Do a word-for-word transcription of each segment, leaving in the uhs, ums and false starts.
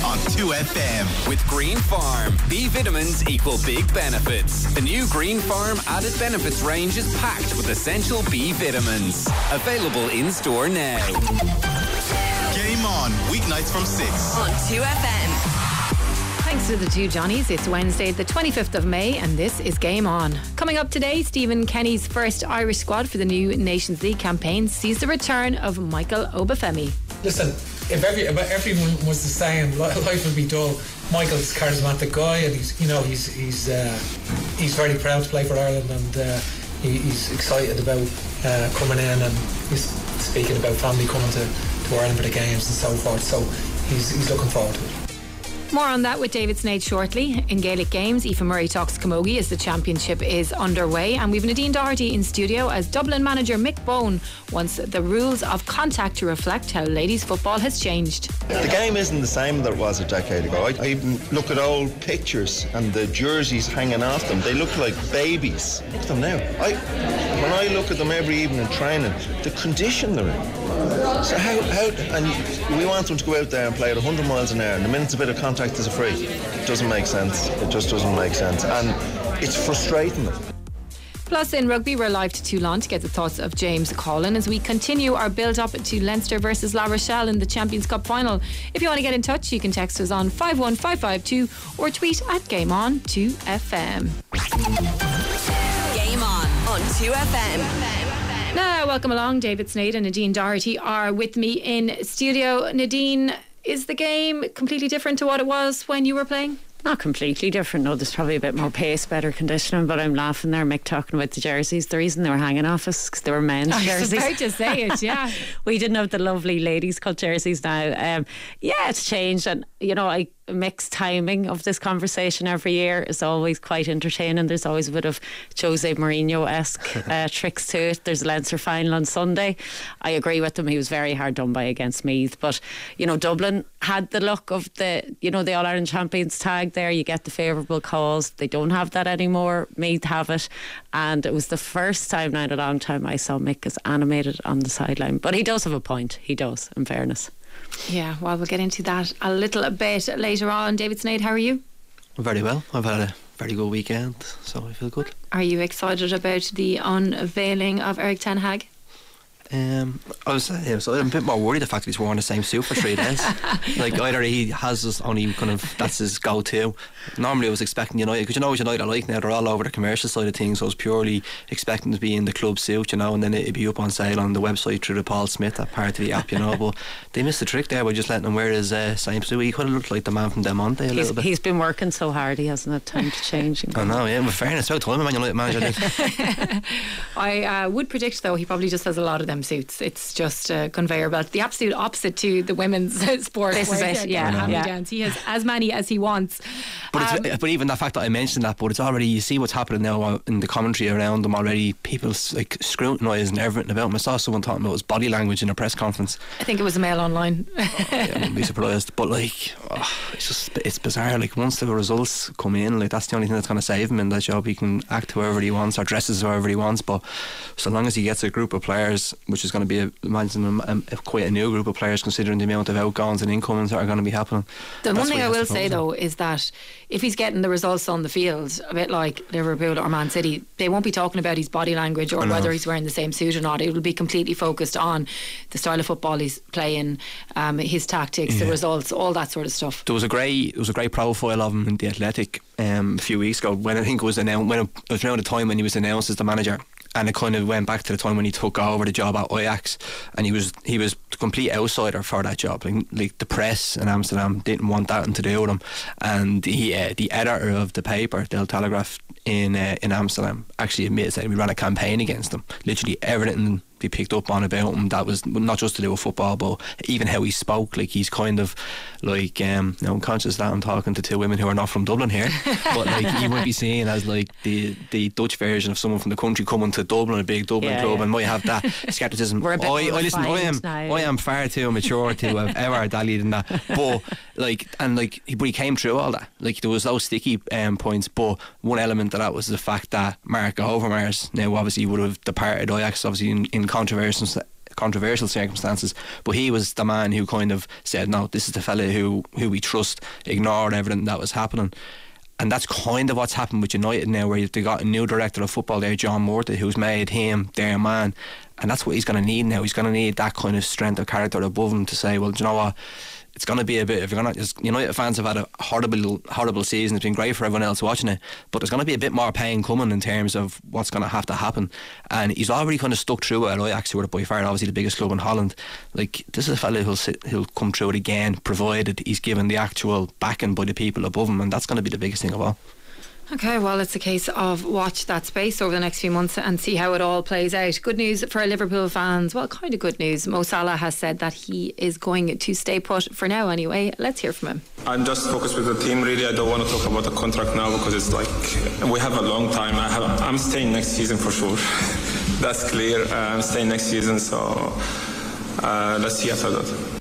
on two F M. With Green Farm, B vitamins equal big benefits. The new Green Farm added benefits range is packed with essential B vitamins. Available in store now. Game on, weeknights from six on two F M. Thanks to the two Johnnies. It's Wednesday the twenty-fifth of May and this is Game On. Coming up today, Stephen Kenny's first Irish squad for the new Nations League campaign sees the return of Michael Obafemi. Listen, if, every, if everyone was the same, life would be dull. Michael's a charismatic guy, and he's, you know, he's he's uh, he's very proud to play for Ireland, and uh, he, he's excited about uh, coming in, and he's speaking about family coming to, to Ireland for the games and so forth. So he's he's looking forward to it. More on that with David Snade shortly. In Gaelic Games, Aoife Murray talks camogie as the championship is underway, and we've Nadine Doherty in studio as Dublin manager Mick Bone wants the rules of contact to reflect how ladies football has changed. The game isn't the same that it was a decade ago. I, I even look at old pictures and the jerseys hanging off them. They look like babies. Look at them now. I, when I look at them every evening in training, the condition they're in. So how, how, and we want them to go out there and play at one hundred miles an hour, and the minute's a bit of contact is a free. It doesn't make sense. It just doesn't make sense. And it's frustrating them. Plus, in rugby, we're live to Toulon to get the thoughts of James Collin as we continue our build-up to Leinster versus La Rochelle in the Champions Cup final. If you want to get in touch, you can text us on five one five five two or tweet at Game On two F M. Game On on two F M. Now, welcome along. David Snade and Nadine Doherty are with me in studio. Nadine, is the game completely different to what it was when you were playing? Not completely different. No, there's probably a bit more pace, better conditioning, but I'm laughing there, Mick, talking about the jerseys. The reason they were hanging off us because they were men's I jerseys. I was about to say it, yeah. We didn't have the lovely ladies' cut jerseys now. Um, yeah, it's changed, and you know, I mixed timing of this conversation every year is always quite entertaining. There's always a bit of Jose Mourinho-esque uh, tricks to it. There's a Leinster final on Sunday. I agree with him, he was very hard done by against Meath, but you know, Dublin had the look of the, you know, the All-Ireland champions tag there. You get the favourable cause. They don't have that anymore. Meath have it, and it was the first time now in a long time I saw Mick as animated on the sideline, but he does have a point. He does, in fairness. Yeah, well, we'll get into that a little bit later on. David Snade, how are you? Very well. I've had a very good weekend, so I feel good. Are you excited about the unveiling of Eric Ten Hag? Um, I was uh, so I'm a bit more worried the fact that he's worn the same suit for three days. Like either he has this only kind of that's his go-to. Normally I was expecting United, because you know what United are like now, they're all over the commercial side of things, so I was purely expecting to be in the club suit, you know, and then it'd be up on sale on the website through the Paul Smith, that part of the app, you know. But they missed the trick there by just letting him wear his uh, same suit. He could have looked like the man from Del Monte a he's, little bit. He's been working so hard, he hasn't had time to change. I know, yeah, with fairness, about time a Man United manager did. I uh, would predict though he probably just has a lot of them suits. It's just a conveyor belt, the absolute opposite to the women's sport. This is it, yeah, yeah. He has as many as he wants. But, um, it's, but even the fact that I mentioned that, but it's already, you see what's happening now in the commentary around them already. People like scrutinising everything about him. I saw someone talking about his body language in a press conference. I think it was a Mail Online. Oh, yeah, I wouldn't be surprised. But like, oh, it's just it's bizarre. Like once the results come in, like that's the only thing that's going to save him in that job. He can act however he wants or dresses however he wants. But so long as he gets a group of players, which is going to be a, imagine a, a, quite a new group of players considering the amount of outgoings and incomings that are going to be happening. The one thing I will say though is that if he's getting the results on the field, a bit like Liverpool or Man City, they won't be talking about his body language or whether he's wearing the same suit or not. It will be completely focused on the style of football he's playing, um, his tactics, yeah. the results, all that sort of stuff. There was a great, there was a great profile of him in the Athletic um, a few weeks ago when I think it was announced, when it was around the time when he was announced as the manager. And it kind of went back to the time when he took over the job at Ajax, and he was he was a complete outsider for that job. Like, like the press in Amsterdam didn't want that to do with him, and the uh, the editor of the paper, the Telegraph in uh, in Amsterdam, actually admitted that we ran a campaign against him. Literally everything be picked up on about him that was not just to do with football, but even how he spoke. Like he's kind of like um, you know, I'm conscious that I'm talking to two women who are not from Dublin here, but like he might be seen as like the the Dutch version of someone from the country coming to Dublin, a big Dublin yeah, club, yeah. and might have that scepticism. We're a bit I, I listen. I am now. I am far too mature to have ever dallied in that. But like and like, he, but he came through all that. Like there was those sticky um, points, but one element of that was the fact that Mark Overmars now obviously would have departed Ajax, obviously in, in controversial controversial circumstances, but he was the man who kind of said, no, this is the fella who, who we trust, ignored everything that was happening. And that's kind of what's happened with United now, where they got a new director of football there, John Murtagh, who's made him their man. And that's what he's going to need now. He's going to need that kind of strength of character above him to say, well, do you know what? It's going to be a bit, if you're going to, United fans have had a horrible, horrible season. It's been great for everyone else watching it, but there's going to be a bit more pain coming in terms of what's going to have to happen. And he's already kind of stuck through it at Ajax, who are by far obviously the biggest club in Holland. Like, this is a fella who'll sit, who'll come through it again, provided he's given the actual backing by the people above him, and that's going to be the biggest thing of all. Okay, well, it's a case of watch that space over the next few months and see how it all plays out. Good news for Liverpool fans. Well, kind of good news. Mo Salah has said that he is going to stay put for now anyway. Let's hear from him. I'm just focused with the team, really. I don't want to talk about the contract now because it's like we have a long time. I have, I'm staying next season for sure. That's clear. Uh, I'm staying next season, so uh, let's see after that.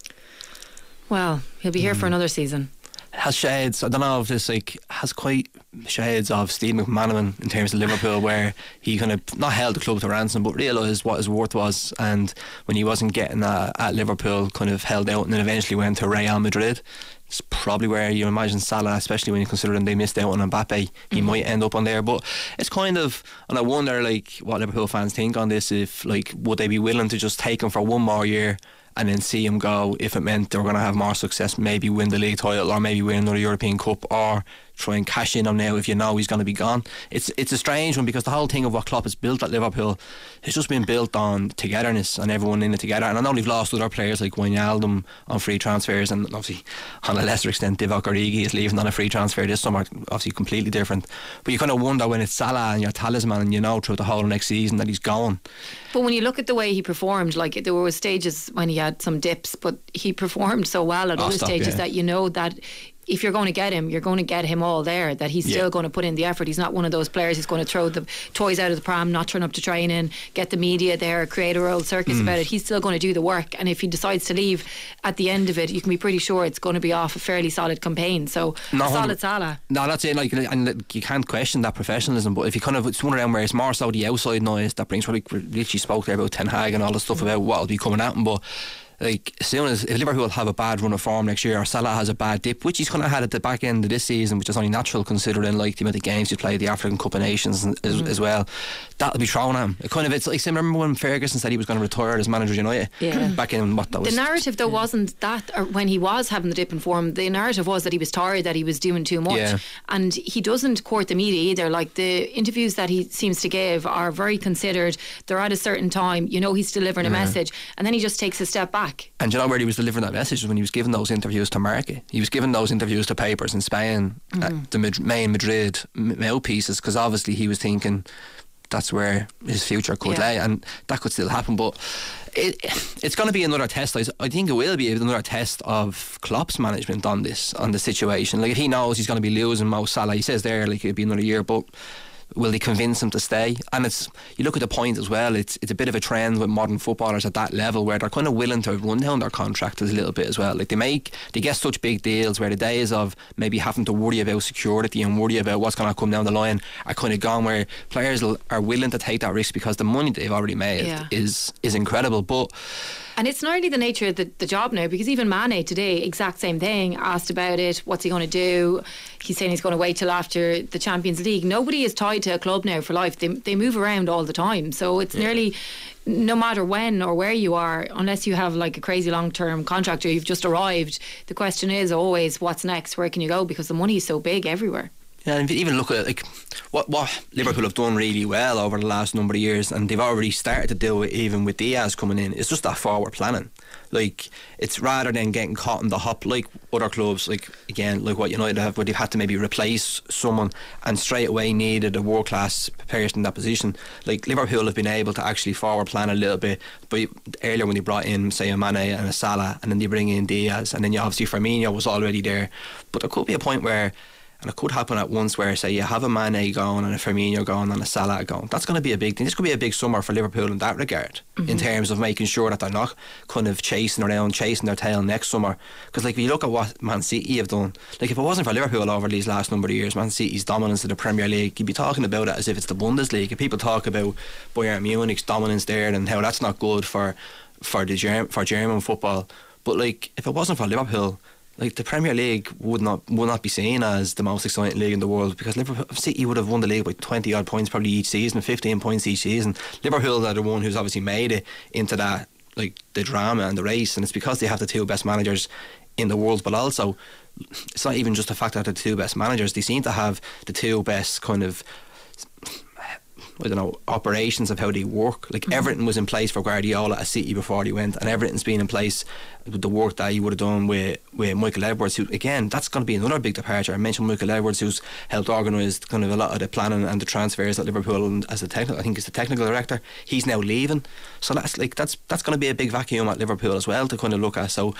Well, he'll be here mm. for another season. Has shades, I don't know if this like has quite shades of Steve McManaman in terms of Liverpool, where he kind of not held the club to ransom but realised what his worth was, and when he wasn't getting that at Liverpool, kind of held out and then eventually went to Real Madrid. It's probably where you imagine Salah, especially when you consider they missed out on Mbappe, he mm-hmm. might end up on there. But it's kind of, and I wonder like what Liverpool fans think on this, if like would they be willing to just take him for one more year and then see him go, if it meant they were going to have more success, maybe win the league title or maybe win another European Cup, or try and cash in on now if you know he's going to be gone. It's it's a strange one, because the whole thing of what Klopp has built at Liverpool has just been built on togetherness and everyone in it together. And I know they've lost other players like Wijnaldum on free transfers, and obviously on a lesser extent Divock Origi is leaving on a free transfer this summer, obviously completely different. But you kind of wonder when it's Salah and your talisman and you know throughout the whole next season that he's gone. But when you look at the way he performed, like there were stages when he had some dips, but he performed so well at oh, other stop, stages yeah. that you know that if you're going to get him, you're going to get him all there, that he's still yeah. going to put in the effort. He's not one of those players who's going to throw the toys out of the pram, not turn up to training, get the media there, create a real circus mm. about it. He's still going to do the work, and if he decides to leave at the end of it, you can be pretty sure it's going to be off a fairly solid campaign. So no, a solid Salah. No, that's it. Like, and you can't question that professionalism, but if you kind of, it's one of them where it's more so the outside noise that brings, like we literally spoke there about Ten Hag and all the stuff mm. about what'll be coming at him, but like as soon as if Liverpool have a bad run of form next year, or Salah has a bad dip, which he's kind of had at the back end of this season, which is only natural considering like the amount of games he played the African Cup of Nations as, mm. as well, that'll be thrown at him. It kind of, it's like, remember when Ferguson said he was going to retire as manager of United yeah. back in what that was. The narrative though yeah. wasn't that, or when he was having the dip in form, the narrative was that he was tired, that he was doing too much, yeah. and he doesn't court the media either. Like the interviews that he seems to give are very considered. They're at a certain time, you know, he's delivering a yeah. message, and then he just takes a step back. And you know where he was delivering that message was when he was giving those interviews to Marca. He was giving those interviews to papers in Spain, mm-hmm. at the Mad- main Madrid mouthpieces, because obviously he was thinking that's where his future could yeah. lay, and that could still happen. But it, it's going to be another test. I think it will be another test of Klopp's management on this, on the situation. Like if he knows he's going to be losing Mo Salah, he says there like it'll be another year, but will they convince him to stay? And it's, you look at the point as well, it's it's a bit of a trend with modern footballers at that level where they're kind of willing to run down their contracts a little bit as well. Like they make they get such big deals where the days of maybe having to worry about security and worry about what's going to come down the line are kind of gone, where players are willing to take that risk because the money they've already made yeah. is is incredible. But and it's not really the nature of the, the job now, because even Mane today, exact same thing, asked about it, what's he going to do? He's saying he's going to wait till after the Champions League. Nobody is tied to a club now for life. They, they move around all the time, so it's yeah. nearly no matter when or where you are, unless you have like a crazy long-term contract or you've just arrived, the question is always what's next, where can you go, because the money is so big everywhere. Yeah, and if you even look at like what what Liverpool have done really well over the last number of years, and they've already started to do it even with Diaz coming in, it's just that forward planning. Like it's rather than getting caught in the hop like other clubs, like again like what United have, where they've had to maybe replace someone and straight away needed a world class person in that position. Like Liverpool have been able to actually forward plan a little bit, but earlier when they brought in say a Mane and a Salah, and then they bring in Diaz, and then you obviously Firmino was already there, but there could be a point where, And it could happen at once where, say, you have a Mane going and a Firmino going and a Salah going. That's going to be a big thing. This could be a big summer for Liverpool in that regard, mm-hmm. in terms of making sure that they're not kind of chasing around, chasing their tail next summer. Because, like, if you look at what Man City have done, like, if it wasn't for Liverpool over these last number of years, Man City's dominance of the Premier League, you'd be talking about it as if it's the Bundesliga. People talk about Bayern Munich's dominance there and how that's not good for for the Germ- for German football. But, like, if it wasn't for Liverpool, like, the Premier League would not would not be seen as the most exciting league in the world, because Liverpool City would have won the league by twenty odd points probably each season, fifteen points each season. Liverpool are the one who's obviously made it into that, like, the drama and the race, and it's because they have the two best managers in the world. But also, it's not even just the fact that they're the two best managers, they seem to have the two best kind of, I don't know, operations of how they work. Like, mm-hmm. everything was in place for Guardiola at City before he went, and everything's been in place with the work that he would have done with, with Michael Edwards, who, again, that's going to be another big departure. I mentioned Michael Edwards, who's helped organise kind of a lot of the planning and the transfers at Liverpool, and as a technical, I think he's the technical director. He's now leaving, so that's like that's that's going to be a big vacuum at Liverpool as well to kind of look at. So,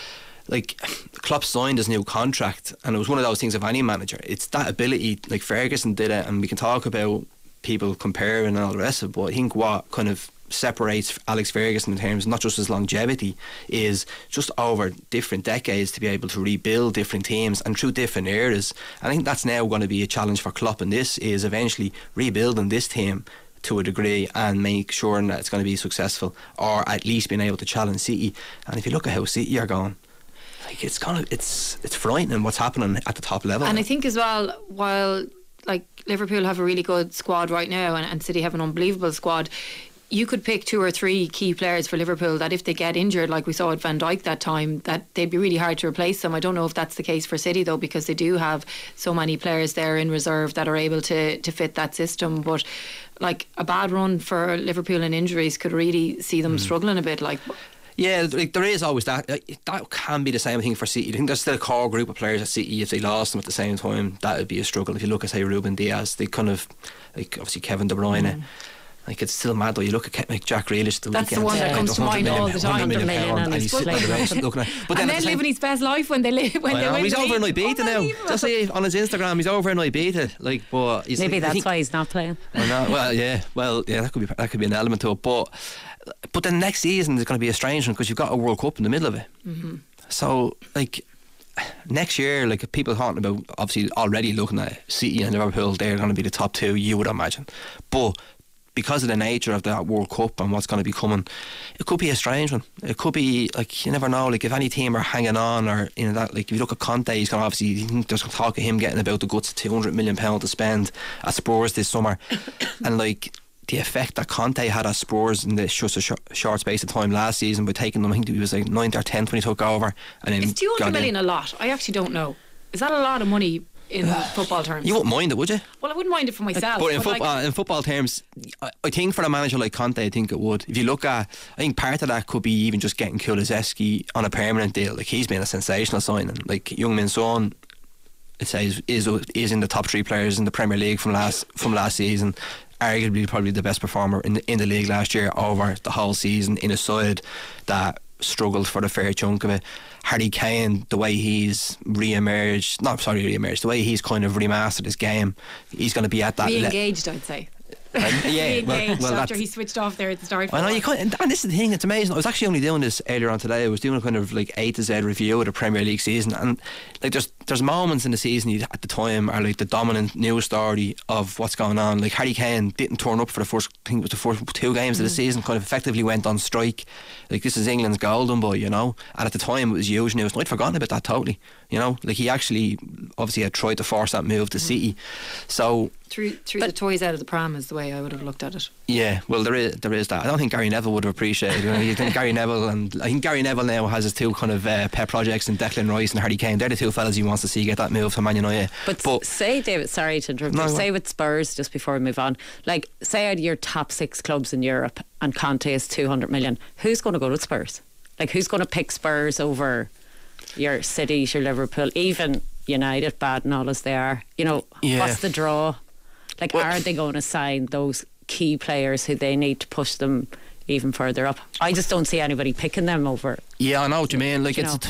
like, Klopp signed his new contract, and it was one of those things of any manager. It's that ability, like Ferguson did it, and we can talk about people comparing and all the rest of it, but I think what kind of separates Alex Ferguson in terms of not just his longevity is just over different decades to be able to rebuild different teams and through different eras. I think that's now going to be a challenge for Klopp, and this is eventually rebuilding this team to a degree and make sure that it's going to be successful, or at least being able to challenge City. And if you look at how City are going, like, it's kind of it's it's frightening what's happening at the top level. And I think as well, while like Liverpool have a really good squad right now, and, and City have an unbelievable squad, you could pick two or three key players for Liverpool that if they get injured, like we saw at Van Dijk that time, that they'd be really hard to replace them. I don't know if that's the case for City though, because they do have so many players there in reserve that are able to, to fit that system. But like, a bad run for Liverpool in injuries could really see them mm. struggling a bit. Like, yeah, like, there is always that. That can be the same thing for City. I think there's still a core group of players at City. If they lost them at the same time, that would be a struggle. If you look at, say, Ruben Diaz, they kind of, like, obviously Kevin De Bruyne. Mm. Like, it's still mad though. You look at, like, Jack Grealish the That's weekend. the one that yeah, comes to mind all the time. one hundred million and he's sitting on the bench looking at. But and then, then living his best life when they live when well, they win. He's over in Ibiza now. Just say on his Instagram, he's over in Ibiza. Like, but he's, maybe like, that's think, why he's not playing. Well, no, well, yeah, well, yeah, that could be that could be an element to it. But but then next season is going to be a strange one because you've got a World Cup in the middle of it. Mm-hmm. So, like, next year, like, people talking about, obviously already looking at City and Liverpool, they're going to be the top two, you would imagine. But because of the nature of that World Cup and what's going to be coming, it could be a strange one. It could be, like, you never know, like, if any team are hanging on, or, you know, that, like, if you look at Conte, he's going to obviously, there's talk of him getting about the guts of two hundred million pounds to spend at Spurs this summer. And, like, the effect that Conte had at Spurs in this just a sh- short space of time last season by taking them, I think he was like ninth or tenth when he took over. And then is two hundred million in. a lot? I actually don't know. Is that a lot of money in football terms? You wouldn't mind it, would you? Well, I wouldn't mind it for myself. But in, but football, like, in football terms, I, I think for a manager like Conte, I think it would. If you look at, I think part of that could be even just getting Kulusevski on a permanent deal. Like, he's been a sensational signing. Like, Heung-min Son, it says, is is in the top three players in the Premier League from last from last season. Arguably probably the best performer in the, in the league last year over the whole season, in a side that struggled for a fair chunk of it. Harry Kane, the way he's re-emerged, not sorry re-emerged, the way he's kind of remastered his game, he's going to be at that re-engaged le- I'd say Um, yeah, well, well, after he switched off there at the start. I know you can't, and this is the thing. It's amazing. I was actually only doing this earlier on today. I was doing a kind of like A to Z review of the Premier League season, and like there's there's moments in the season you, at the time are like the dominant news story of what's going on. Like Harry Kane didn't turn up for the first, I think it was the first two games mm. of the season. Kind of effectively went on strike. Like, this is England's golden boy, you know. And at the time it was huge news. And I'd forgotten about that totally. You know, like he actually obviously had tried to force that move to mm. City. So. Threw, threw the toys out of the pram is the way I would have looked at it. Yeah, well, there is there is that. I don't think Gary Neville would have appreciated it. You know, you think Gary Neville, and I think Gary Neville now has his two kind of uh, pet projects in Declan Rice and Harry Kane. They're the two fellas he wants to see get that move to Man United. But, but say, David, sorry to interrupt no, you, say with Spurs, just before we move on, like, say out of your top six clubs in Europe and Conte is two hundred million, who's going to go to Spurs? Like, who's going to pick Spurs over your City, your Liverpool, even United, bad and all as they are? You know, yeah. What's the draw? Like, well, are they going to sign those key players who they need to push them even further up? I just don't see anybody picking them over. Yeah, I know what you mean. Like, you it's. Know.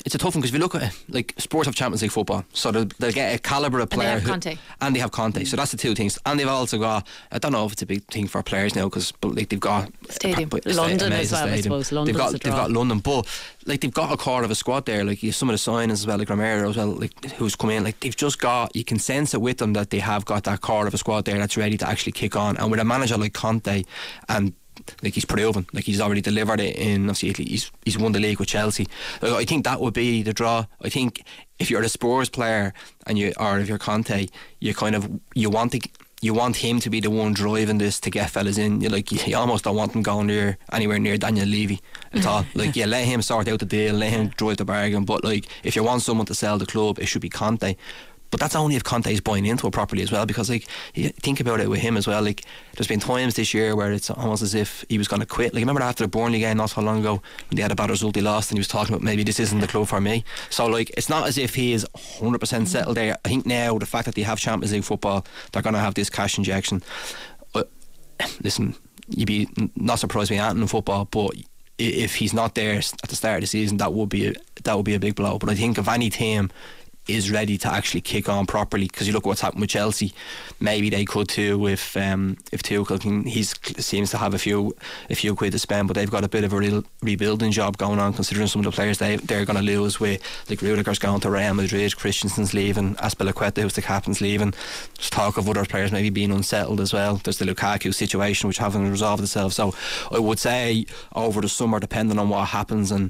it's a tough one because if you look at it, like Spurs have Champions League football, so they'll, they'll get a calibre of player. And they have who, Conte. and they have Conte, so that's the two things. And they've also got, I don't know if it's a big thing for players now because like they've got Stadium. a, a, a London amazing as well, stadium. I suppose. London's they've got a they've draw. got London, but like they've got a core of a squad there. Like you have some of the signings as well, like Romero as well, like who's come in. Like they've just got, you can sense it with them that they have got that core of a squad there that's ready to actually kick on. And with a manager like Conte, and like he's proven, like he's already delivered it in obviously Italy. He's he's won the league with Chelsea. Like, I think that would be the draw. I think if you're a Spurs player and you, or if you're Conte, you kind of you want to. You want him to be the one driving this to get fellas in. You like you almost don't want him going near anywhere near Daniel Levy at all. Like yeah, let him sort out the deal, let him drive the bargain. But like if you want someone to sell the club, it should be Conte. But that's only if Conte is buying into it properly as well, because like you think about it with him as well, like there's been times this year where it's almost as if he was going to quit. Like remember after the Burnley game not so long ago when they had a bad result, they lost, and he was talking about maybe this isn't the club for me. So like it's not as if he is one hundred percent settled there. I think now the fact that they have Champions League football, they're going to have this cash injection. But listen, you'd be not surprised by anything in football, but if he's not there at the start of the season, that would be a, that would be a big blow. But I think if any team is ready to actually kick on properly, because you look at what's happened with Chelsea, maybe they could too if um, if Tuchel can, he seems to have a few a few quid to spend, but they've got a bit of a real rebuilding job going on considering some of the players they, they're going to lose, with like Rudiger's going to Real Madrid, Christensen's leaving, Azpilicueta who's the captain's leaving, there's talk of other players maybe being unsettled as well, there's the Lukaku situation which haven't resolved itself. So I would say over the summer, depending on what happens and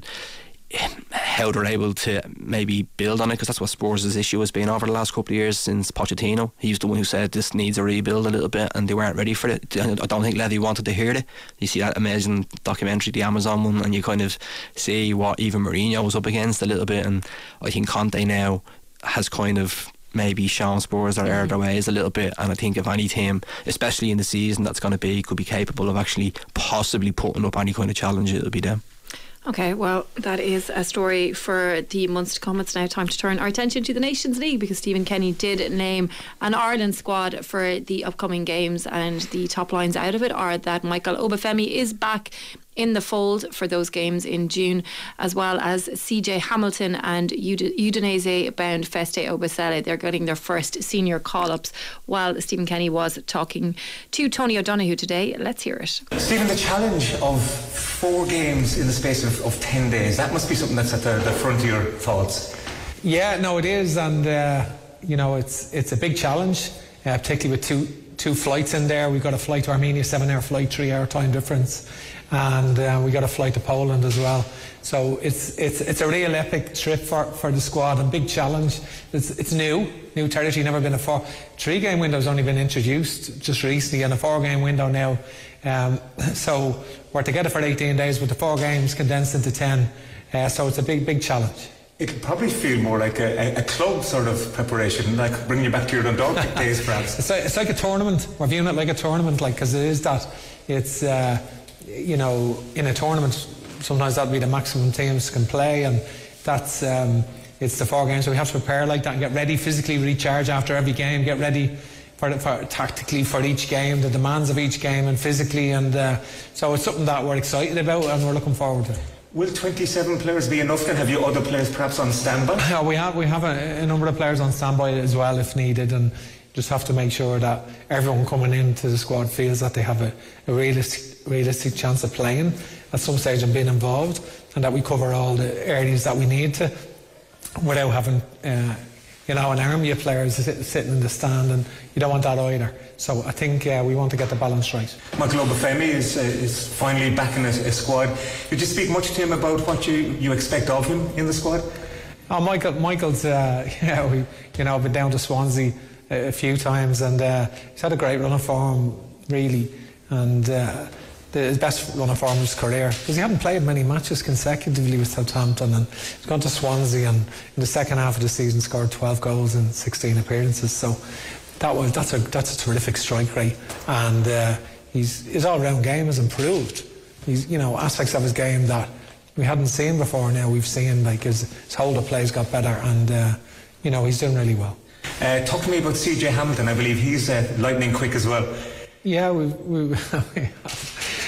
how they're able to maybe build on it, because that's what Spurs' issue has been over the last couple of years since Pochettino. He's the one who said this needs a rebuild a little bit, and they weren't ready for it. I don't think Levy wanted to hear it. You see that amazing documentary, the Amazon one, and you kind of see what even Mourinho was up against a little bit, and I think Conte now has kind of maybe shown Spurs that are their ways a little bit, and I think if any team, especially in the season that's going to be, could be capable of actually possibly putting up any kind of challenge, it'll be them. Okay, well, that is a story for the months to come. It's now time to turn our attention to the Nations League, because Stephen Kenny did name an Ireland squad for the upcoming games, and the top lines out of it are that Michael Obafemi is back in the fold for those games in June, as well as C J Hamilton and Udinese bound Feste Obasele. They're getting their first senior call-ups, while Stephen Kenny was talking to Tony O'Donoghue today. Let's hear it. Stephen, the challenge of four games in the space of, of ten days, that must be something that's at the, the front of your thoughts. Yeah, no, it is, and uh, you know, it's it's a big challenge, uh, particularly with two two flights in there. We've got a flight to Armenia, seven hour flight, three hour time difference, and uh, we got a flight to Poland as well. So it's it's it's a real epic trip for, for the squad, and big challenge. It's it's new, new territory. Never been a four three game window's only been introduced just recently, and a four game window now. Um, so we're together for eighteen days, with the four games condensed into ten. Uh, so it's a big big challenge. It'll probably feel more like a, a club sort of preparation, like bringing you back to your Dundalk days, perhaps. It's like, it's like a tournament. We're viewing it like a tournament, like, because it is that. It's uh, you know, in a tournament, sometimes that'll be the maximum teams can play, and that's um, it's the four games. So we have to prepare like that and get ready physically, recharge after every game, get ready for, for tactically for each game, the demands of each game, and physically, and uh, so it's something that we're excited about and we're looking forward to. Will twenty-seven players be enough? Then have you other players perhaps on standby? Yeah, we have we have a, a number of players on standby as well if needed, and just have to make sure that everyone coming into the squad feels that they have a, a realistic realistic chance of playing at some stage and being involved, and that we cover all the areas that we need to, without having uh, you know, an army of players sit, sitting in the stand, and you don't want that either. So I think uh, we want to get the balance right. Michael Obafemi is uh, is finally back in a, a squad. Did you speak much to him about what you, you expect of him in the squad? Oh, Michael, Michael's uh, yeah, we you know been down to Swansea a, a few times, and uh, he's had a great run of form, really, and uh, the, his best run of form of his career, because he hadn't played many matches consecutively with Southampton, and he's gone to Swansea, and in the second half of the season scored twelve goals in sixteen appearances. So that was that's a that's a terrific strike rate, and uh, he's, his all-round game has improved. He's, you know, aspects of his game that we hadn't seen before. Now we've seen, like his, his hold of plays got better, and uh, you know, he's doing really well. Uh, talk to me about C J Hamilton. I believe he's uh, lightning quick as well. Yeah, we we, we have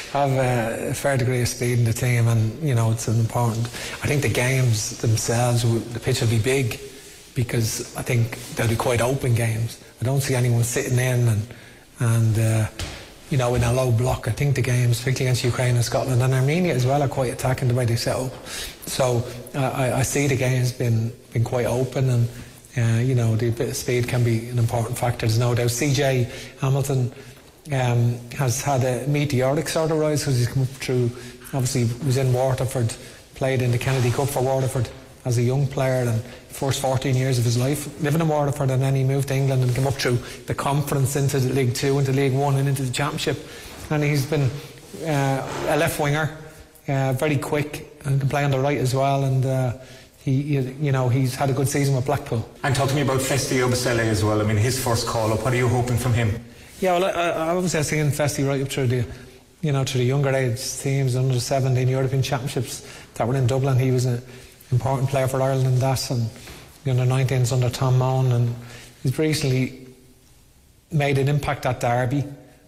have a fair degree of speed in the team, and you know it's an important. I think the games themselves, the pitch will be big, because I think they'll be quite open games. I don't see anyone sitting in and and uh, you know in a low block. I think the games, particularly against Ukraine and Scotland and Armenia as well, are quite attacking the way they set up. So uh, I, I see the games been been quite open, and uh, you know the bit of speed can be an important factor. There's no doubt. C J Hamilton um, has had a meteoric sort of rise because he's come up through. Obviously, he was in Waterford, played in the Kennedy Cup for Waterford as a young player, and first fourteen years of his life living in Waterford, and then he moved to England and came up through the conference into the League Two, into League One, and into the Championship. And he's been uh, a left winger, uh, very quick, and can play on the right as well. And uh, he, you know, he's had a good season with Blackpool. And talk to me about Festi Obasele as well. I mean, his first call up. What are you hoping from him? Yeah, well, I, I obviously I've seen Festi right up through the, you know, through the younger age teams, under seventeen European Championships that were in Dublin. He was an important player for Ireland in that, and the under nineteens under Tom Moan, and he's recently made an impact at Derby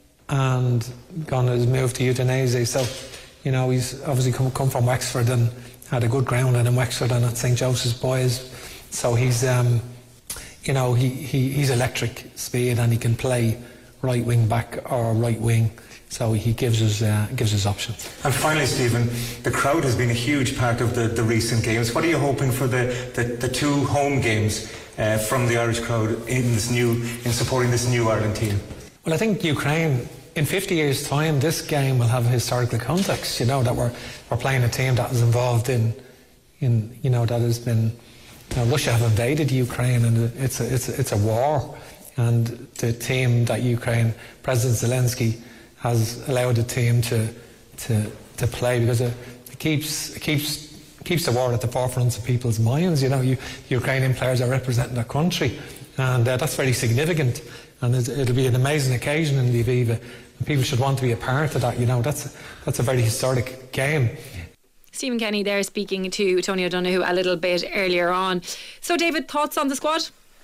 and gone his move to Udinese. So, you know, he's obviously come, come from Wexford and had a good grounding in Wexford and at Saint Joseph's Boys. So he's, um, you know, he, he he's electric speed, and he can play right wing back or right wing. So he gives us uh, gives us options. And finally, Stephen, the crowd has been a huge part of the, the recent games. What are you hoping for the, the, the two home games uh, from the Irish crowd in this new in supporting this new Ireland team? Well, I think Ukraine, in fifty years' time, this game will have a historical context. You know that we're we're playing a team that is involved in in you know that has been. You know, Russia have invaded Ukraine, and it's a, it's a, it's a war, and the team that Ukraine, President Zelensky, has allowed the team to to to play, because it, it keeps it keeps keeps the war at the forefront of people's minds. You know, you, Ukrainian players are representing their country, and uh, that's very significant. And it'll be an amazing occasion in the Aviva, and people should want to be a part of that. You know, that's that's a very historic game. Stephen Kenny there speaking to Tony O'Donoghue a little bit earlier on. So, David, thoughts on the squad?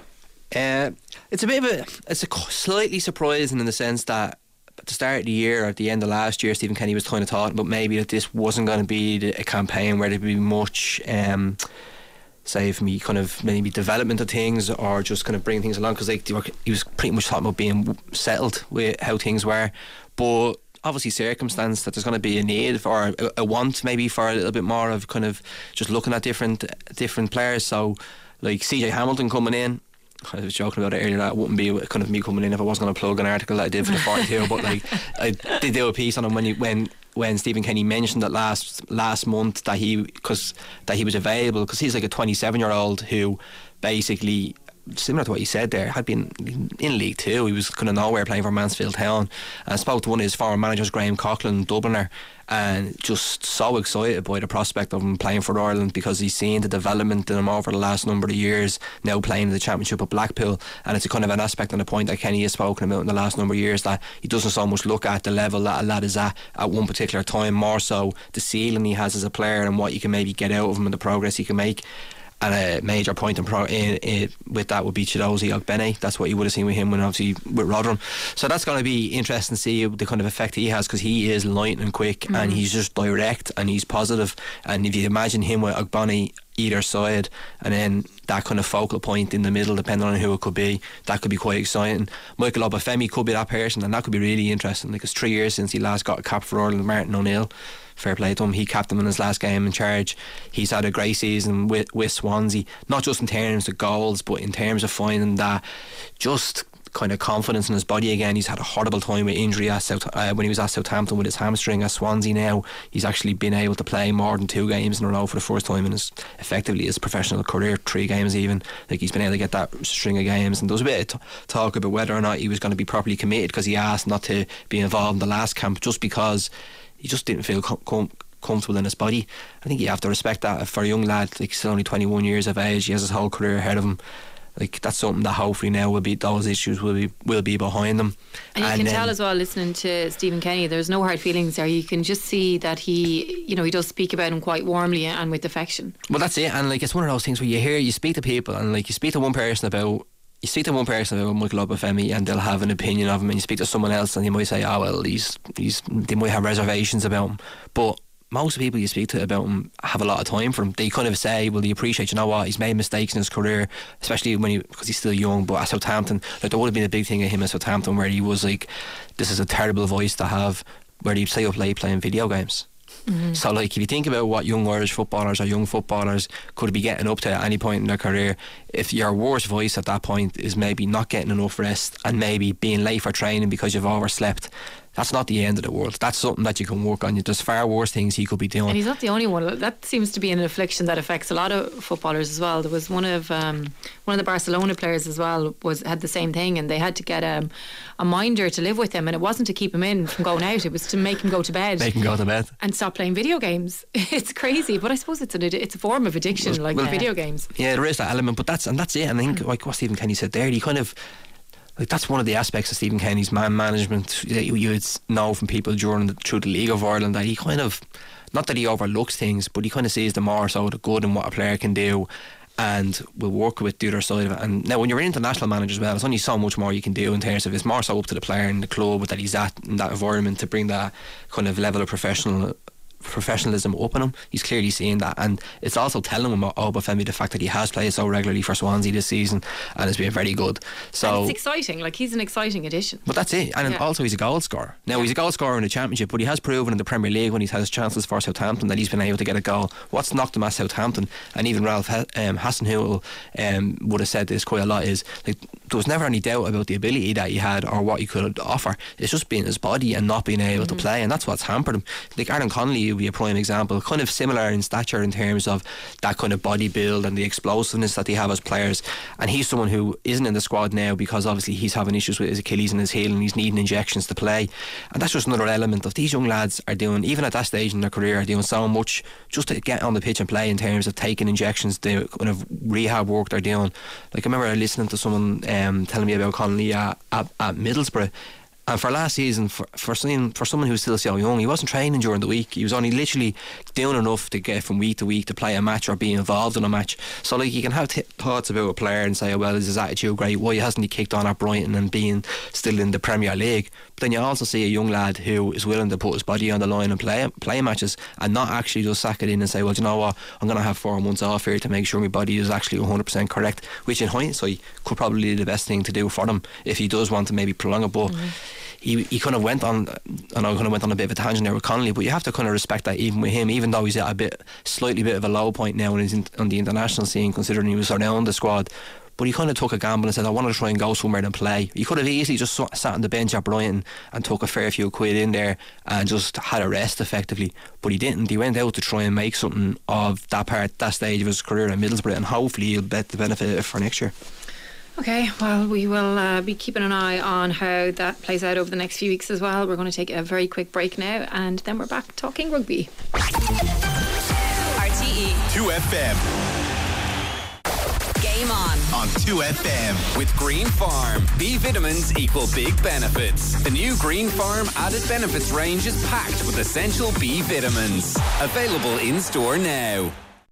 Uh, it's a bit of a it's a slightly surprising in the sense that at the start of the year, or at the end of last year, Stephen Kenny was kind of talking about maybe that this wasn't going to be a campaign where there'd be much, um, say, for me, kind of maybe development of things, or just kind of bring things along, because like, he was pretty much talking about being settled with how things were. But obviously circumstance that there's going to be a need or a, a want maybe for a little bit more of kind of just looking at different different players. So like C J Hamilton coming in, I was joking about it earlier, that wouldn't be kind of me coming in if I wasn't going to plug an article that I did for the forty-two, but like I did do a piece on him when he, when when Stephen Kenny mentioned that last last month that he because that he was available, because he's like a twenty-seven year old who basically, similar to what you said there, had been in League Two. He was kind of nowhere playing for Mansfield Town. And I spoke to one of his former managers, Graham Coughlin, Dubliner, and just so excited by the prospect of him playing for Ireland, because he's seen the development in him over the last number of years, now playing in the Championship at Blackpool. And it's a kind of an aspect on the point that Kenny has spoken about in the last number of years, that he doesn't so much look at the level that a lad is at at one particular time, more so the ceiling he has as a player and what you can maybe get out of him and the progress he can make. And a major point in, pro, in, in with that would be Chidozie Ogbene. That's what you would have seen with him when obviously with Rotherham. So that's going to be interesting to see the kind of effect he has, because he is lightning quick mm. and he's just direct and he's positive. And if you imagine him with Ogbene either side, and then that kind of focal point in the middle, depending on who it could be, that could be quite exciting. Michael Obafemi could be that person, and that could be really interesting. Like, it's three years since he last got a cap for Ireland. Martin O'Neill, fair play to him, he capped him in his last game in charge. He's had a great season with, with Swansea, not just in terms of goals, but in terms of finding that just kind of confidence in his body again. He's had a horrible time with injury at South, uh, when he was at Southampton with his hamstring. At Swansea now, he's actually been able to play more than two games in a row for the first time in his effectively his professional career, three games even. Like, he's been able to get that string of games. And there was a bit of t- talk about whether or not he was going to be properly committed, because he asked not to be involved in the last camp just because he just didn't feel com- com- comfortable in his body. I think you have to respect that for a young lad. Like, he's only twenty-one years of age, he has his whole career ahead of him. Like, that's something that hopefully now will be, those issues will be will be behind them. And you and can then, tell as well, listening to Stephen Kenny, there's no hard feelings there. You can just see that he, you know, he does speak about him quite warmly and with affection. Well, that's it. And like, it's one of those things where you hear, you speak to people, and like, you speak to one person about, you speak to one person about Michael Obafemi and they'll have an opinion of him, and you speak to someone else and you might say, oh well, he's, he's they might have reservations about him, but most people you speak to about him have a lot of time for him. They kind of say, well, they appreciate, you know what, he's made mistakes in his career, especially when he, because he's still young, but at Southampton, like there would have been a big thing of him at Southampton where he was like, this is a terrible voice to have, where he'd stay up late playing video games. Mm-hmm. So like if you think about what young Irish footballers or young footballers could be getting up to at any point in their career, if your worst voice at that point is maybe not getting enough rest and maybe being late for training because you've overslept, that's not the end of the world. That's something that you can work on. There's far worse things he could be doing. And he's not the only one. That seems to be an affliction that affects a lot of footballers as well. There was one of um, one of the Barcelona players as well was had the same thing, and they had to get um, a minder to live with him, and it wasn't to keep him in from going out. It was to make him go to bed. Make him go to bed and stop playing video games. It's crazy, but I suppose it's an it's a form of addiction, well, like well, video games. Yeah, there is that element, but that's and that's it. And I think like what Stephen Kenny said there, he kind of. Like that's one of the aspects of Stephen Kenny's man management that you, you would know from people during the, through the League of Ireland, that he kind of, not that he overlooks things, but he kind of sees the more so the good in what a player can do, and will work with the other side of it. And now when you're an international manager as well, there's only so much more you can do in terms of it's more so up to the player and the club that he's at in that environment to bring that kind of level of professional professionalism up in him. He's clearly seeing that, and it's also telling him about Obafemi the fact that he has played so regularly for Swansea this season and has been very good. So and it's exciting, like he's an exciting addition. But that's it, and yeah. also he's a goal scorer. Now yeah. he's a goal scorer in the Championship, but he has proven in the Premier League when he's had his chances for Southampton that he's been able to get a goal. What's knocked him at Southampton, and even Ralph um, Hasenhüttl um, would have said this quite a lot, is like there was never any doubt about the ability that he had or what he could offer. It's just being his body and not being able mm-hmm. to play, and that's what's hampered him. Like Aaron Connolly would be a prime example, kind of similar in stature in terms of that kind of body build and the explosiveness that they have as players, and he's someone who isn't in the squad now because obviously he's having issues with his Achilles and his heel and he's needing injections to play, and that's just another element of these young lads are doing, even at that stage in their career, are doing so much just to get on the pitch and play in terms of taking injections, the kind of rehab work they're doing. Like I remember listening to someone um, telling me about Connolly at, at, at Middlesbrough, and for last season, for for, seeing, for someone who's still so young, he wasn't training during the week. He was only literally doing enough to get from week to week to play a match or be involved in a match. So like you can have t- thoughts about a player and say, oh, well, is his attitude great? Why hasn't he kicked on at Brighton and being still in the Premier League? But then you also see a young lad who is willing to put his body on the line and play play matches and not actually just sack it in and say, well, do you know what, I'm going to have four months off here to make sure my body is actually one hundred percent correct, which in hindsight could probably be the best thing to do for him if he does want to maybe prolong it. But mm-hmm. He, he kind of went on, I know, kind of went on a bit of a tangent there with Connolly, but you have to kind of respect that even with him, even though he's at a bit, slightly bit of a low point now when he's in, on the international scene, considering he was around the squad. But he kind of took a gamble and said, I want to try and go somewhere and play. He could have easily just sat on the bench at Brighton and took a fair few quid in there and just had a rest effectively, but he didn't. He went out to try and make something of that part, that stage of his career in Middlesbrough, and hopefully he'll bet the benefit of it for next year. Okay, well, we will uh, be keeping an eye on how that plays out over the next few weeks as well. We're going to take a very quick break now, and then we're back talking rugby. R T E two F M. Game on. On two F M. With Green Farm. B vitamins equal big benefits. The new Green Farm added benefits range is packed with essential B vitamins. Available in store now.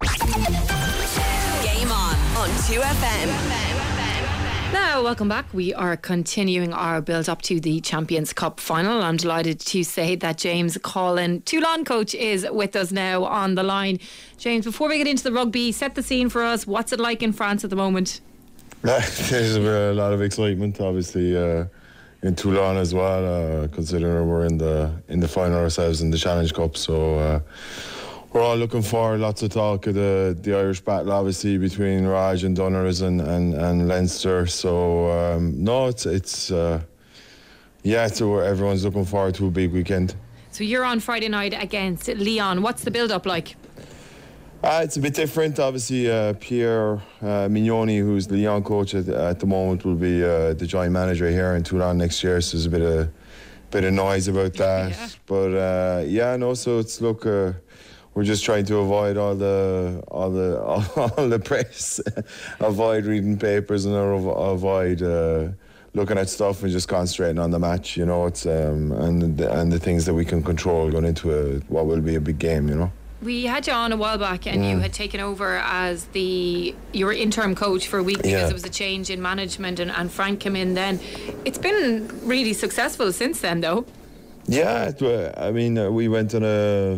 Game on. On two F M. Now, welcome back. We are continuing our build up to the Champions Cup final. I'm delighted to say that James Collin, Toulon coach, is with us now on the line. James, before we get into the rugby, set the scene for us. What's it like in France at the moment? There's a lot of excitement, obviously, uh, in Toulon as well, uh, considering we're in the in the final ourselves in the Challenge Cup. So uh, we're all looking for lots of talk of the, the Irish battle, obviously, between Raj and Dunners and, and, and Leinster. So, um, no, it's, it's uh, yeah, so everyone's looking forward to a big weekend. So you're on Friday night against Lyon. What's the build-up like? Uh, it's a bit different. Obviously, uh, Pierre uh, Mignoni, who's the Lyon coach at, at the moment, will be uh, the joint manager here in Toulon next year. So there's a bit of, bit of noise about that. Yeah. But, uh, yeah, no, so it's, look... Uh, We're just trying to avoid all the all the all, all the press, avoid reading papers, and avoid uh, looking at stuff and just concentrating on the match. You know, it's um, and the, and the things that we can control going into a, what will be a big game. You know. We had you on a while back, and mm. you had taken over as the you were interim coach for a week because yeah. there was a change in management, and, and Frank came in then. It's been really successful since then, though. Yeah, it, I mean, uh, we went on a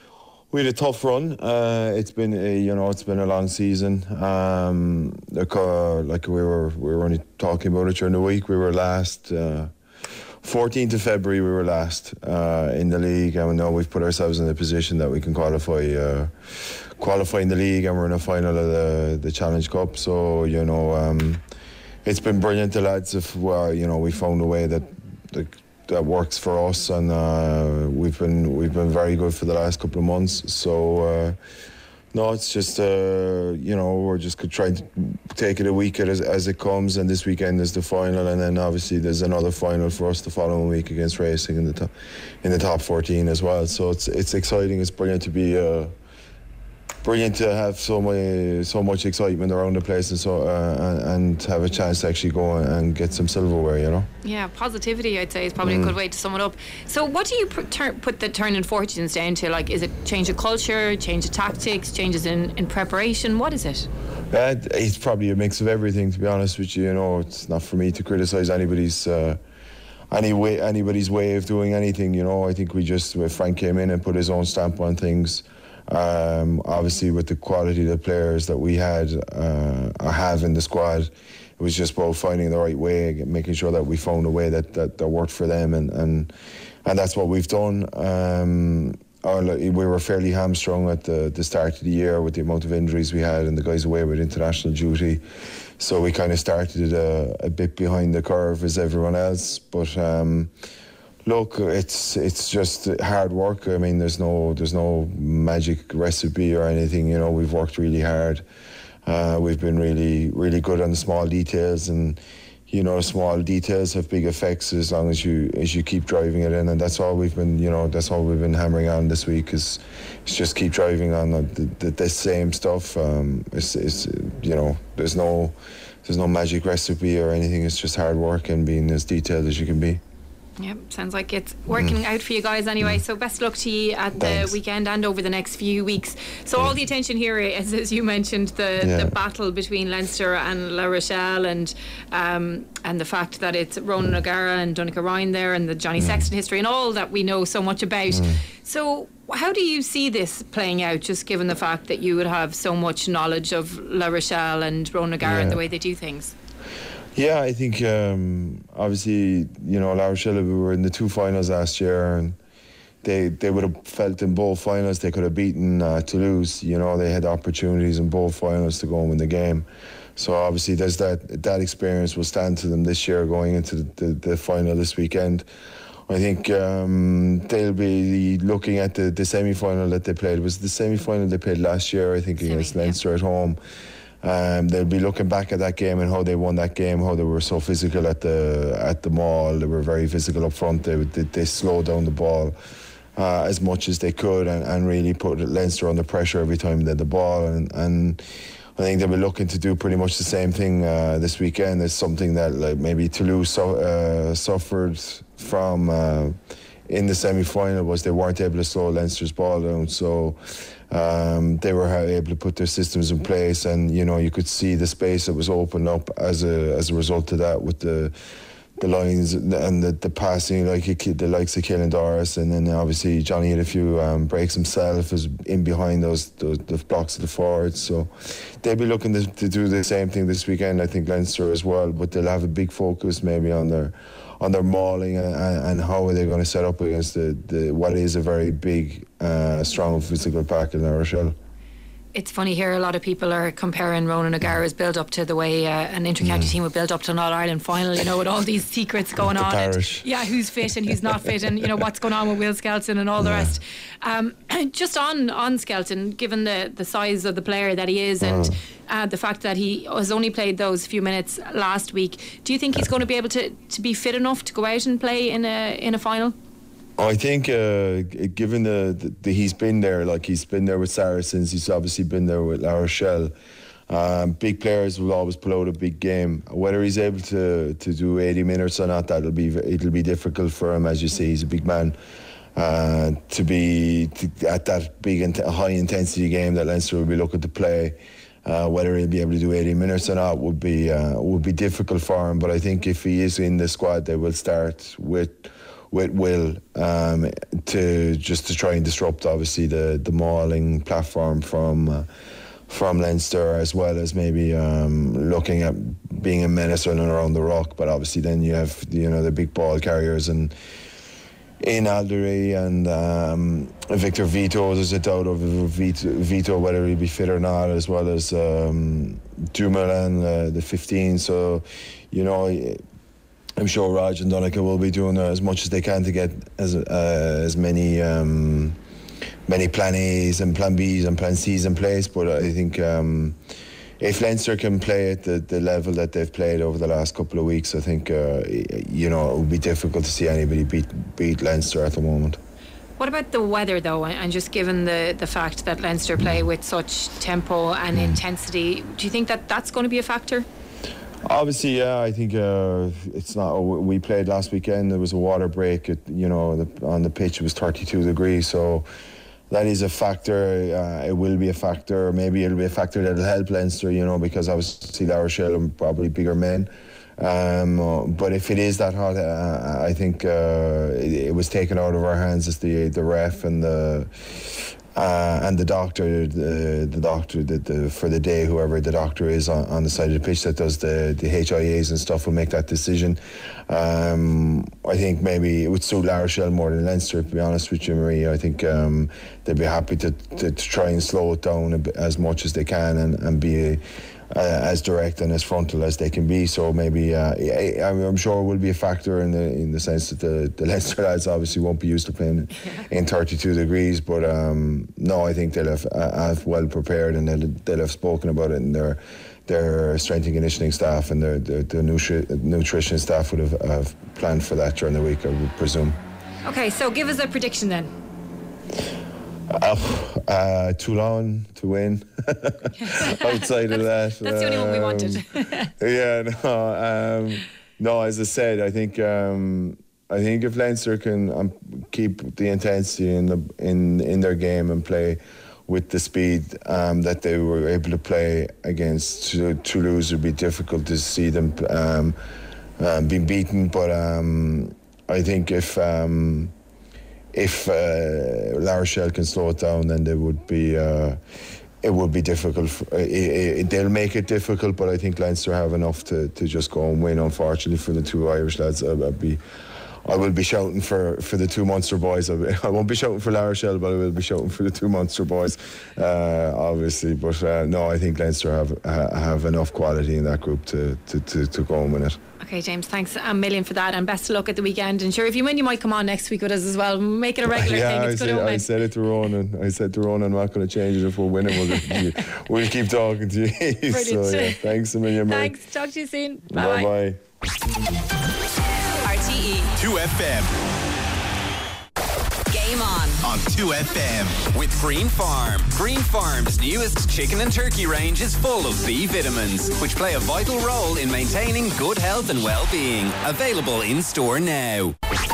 we had a tough run. Uh, it's been a, you know it's been a long season. Um, like, uh, like we were we were only talking about it during the week. We were last. Uh, fourteenth of February we were last uh, in the league, and now we've put ourselves in a position that we can qualify uh, qualify in the league, and we're in a final of the, the Challenge Cup. So you know um, it's been brilliant. The lads have well, you know we found a way that that, that works for us, and uh, we've been we've been very good for the last couple of months. So uh, no, it's just uh, you know we're just trying to take it a week as, as it comes, and this weekend is the final, and then obviously there's another final for us the following week against Racing in the top, in the top fourteen as well. So it's it's exciting. It's brilliant to be uh, brilliant to have so many so much excitement around the place, and so uh, and have a chance to actually go and get some silverware. You know. Yeah, positivity, I'd say, is probably mm. a good way to sum it up. So what do you put, turn, put the turn in fortunes down to? Like, is it change of culture, change of tactics, changes in, in preparation? What is it? Uh, it's probably a mix of everything, to be honest with you. You know, it's not for me to criticise anybody's uh, any way, anybody's way of doing anything. You know, I think we just, Frank came in and put his own stamp on things. Um, obviously, with the quality of the players that we had uh, or have in the squad, it was just about finding the right way, making sure that we found a way that, that, that worked for them, and, and and that's what we've done. Um, our, we were fairly hamstrung at the, the start of the year with the amount of injuries we had and the guys away with international duty, so we kind of started a, a bit behind the curve as everyone else. But um, look, it's it's just hard work. I mean, there's no there's no magic recipe or anything. You know, we've worked really hard. Uh, we've been really, really good on the small details, and you know, small details have big effects as long as you as you keep driving it in, and that's all we've been, you know, that's all we've been hammering on this week is, is just keep driving on the, the, the same stuff. Um, it's, it's, you know, there's no there's no magic recipe or anything. It's just hard work and being as detailed as you can be. Yeah, sounds like it's working mm. out for you guys anyway. Mm. So best luck to you at Thanks. the weekend and over the next few weeks. So mm. all the attention here is, as you mentioned, the, yeah. the battle between Leinster and La Rochelle, and um, and the fact that it's Ronan O'Gara and Donncha Ryan there, and the Johnny mm. Sexton history and all that we know so much about. Mm. So how do you see this playing out, just given the fact that you would have so much knowledge of La Rochelle and Ronan O'Gara yeah. and the way they do things? Yeah, I think um, obviously, you know, La Rochelle, we were in the two finals last year, and they they would have felt in both finals they could have beaten uh, Toulouse. You know, they had opportunities in both finals to go and win the game. So obviously, there's that that experience will stand to them this year going into the, the, the final this weekend. I think um, they'll be looking at the, the semi-final that they played. It was the semi-final they played last year, I think, Semi, against yeah. Leinster at home. Um, they'll be looking back at that game and how they won that game, how they were so physical at the at the Mall. They were very physical up front. They they, they slowed down the ball uh, as much as they could, and, and really put Leinster under pressure every time they had the ball. And, and I think they'll be looking to do pretty much the same thing uh, this weekend. It's something that like maybe Toulouse so, uh, suffered from uh, in the semi-final, was they weren't able to slow Leinster's ball down. So Um, they were able to put their systems in place, and you know you could see the space that was opened up as a as a result of that, with the the lines and the, the passing, like the likes of Caelan Doris, and then obviously Johnny had a few um, breaks himself, as in behind those, those the blocks of the forwards. So they'll be looking to, to do the same thing this weekend. I think Leinster as well, but they'll have a big focus maybe on their on their mauling and, and how are they going to set up against the, the what is a very big, uh, strong physical pack in La Rochelle. It's funny here, a lot of people are comparing Ronan O'Gara's build up to the way uh, an inter-county mm. team would build up to an All-Ireland final, you know, with all these secrets going the on. Parish. And, yeah, who's fit and who's not fit, and you know what's going on with Will Skelton and all the yeah. rest. Um, just on, on Skelton, given the, the size of the player that he is, and mm. uh, the fact that he has only played those few minutes last week, do you think he's going to be able to, to be fit enough to go out and play in a in a final? I think, uh, given the, the, the he's been there, like he's been there with Saracens, he's obviously been there with La Rochelle. Um, big players will always pull out a big game. Whether he's able to, to do eighty minutes or not, that'll be it'll be difficult for him. As you say, he's a big man. uh, to be to, at that big int- high intensity game that Leinster will be looking to play. Uh, whether he'll be able to do eighty minutes or not would be uh, would be difficult for him. But I think if he is in the squad, they will start with with Will um, to just to try and disrupt obviously the the mauling platform from. Uh, from Leinster, as well as maybe um, looking at being a menace in and around the ruck. But obviously then you have, you know, the big ball carriers and in Aldery and um, Victor Vito. There's a doubt of Vito, Vito whether he'll be fit or not, as well as um, Dumoulin, uh, the fifteen. So, you know, I'm sure Raj and Donica will be doing as much as they can to get as uh, as many um, many plan A's and plan B's and plan C's in place. But I think um, if Leinster can play at the, the level that they've played over the last couple of weeks, I think uh, you know, it would be difficult to see anybody beat beat Leinster at the moment. What about the weather though, and just given the, the fact that Leinster play with such tempo and mm. intensity, do you think that that's going to be a factor? Obviously, yeah. I think uh, it's not. We played last weekend. There was a water break. It, you know, the, on the pitch it was thirty-two degrees. So that is a factor. Uh, it will be a factor. Maybe it'll be a factor that'll help Leinster. You know, because obviously La Rochelle are probably bigger men. Um, uh, but if it is that hot, uh, I think uh, it, it was taken out of our hands as the the ref and the. Uh, and the doctor, the, the doctor the, the, for the day, whoever the doctor is on, on the side of the pitch that does the, the H I As and stuff, will make that decision. Um, I think maybe it would suit La Rochelle more than Leinster, to be honest with you, Marie. I think um, they'd be happy to, to, to try and slow it down a bit, as much as they can, and, and be uh, as direct and as frontal as they can be. So maybe uh, I, I'm sure it will be a factor in the in the sense that the, the Leinster lads obviously won't be used to playing in thirty-two degrees. But um, no, I think they'll have, uh, have well prepared, and they'll, they'll have spoken about it in their their strength and conditioning staff, and their, their, their nutri- nutrition staff would have, have planned for that during the week, I would presume. Okay, so give us a prediction then. Uh, uh, Toulon to win. Outside of that, that's the only um, one we wanted. yeah, no, um, no. As I said, I think um, I think if Leinster can um, keep the intensity in the in in their game and play with the speed um, that they were able to play against Toulouse, it would be difficult to see them um, um, being beaten. But um, I think if um, if uh, La Rochelle can slow it down, then they would be. Uh, it would be difficult. For, it, it, they'll make it difficult, but I think Leinster have enough to, to just go and win. Unfortunately for the two Irish lads, I'd, I'd be. I will be shouting for, for the two Munster boys. I won't be shouting for La Rochelle, but I will be shouting for the two Munster boys, uh, obviously. But uh, no, I think Leinster have have enough quality in that group to, to, to, to go and win it. Okay, James, thanks a million for that, and best of luck at the weekend. And sure, if you win, you might come on next week with us as well. Make it a regular yeah, thing. It's I, good said, I said it to Ronan. I said to Ronan, I'm not going to change it if we're winning. We'll, we'll keep talking to you. So, yeah, thanks a million, Mary. Thanks. Talk to you soon. Bye bye. R T E two F M. Game on. On two F M. With Green Farm. Green Farm's newest chicken and turkey range is full of B vitamins, which play a vital role in maintaining good health and well-being. Available in store now.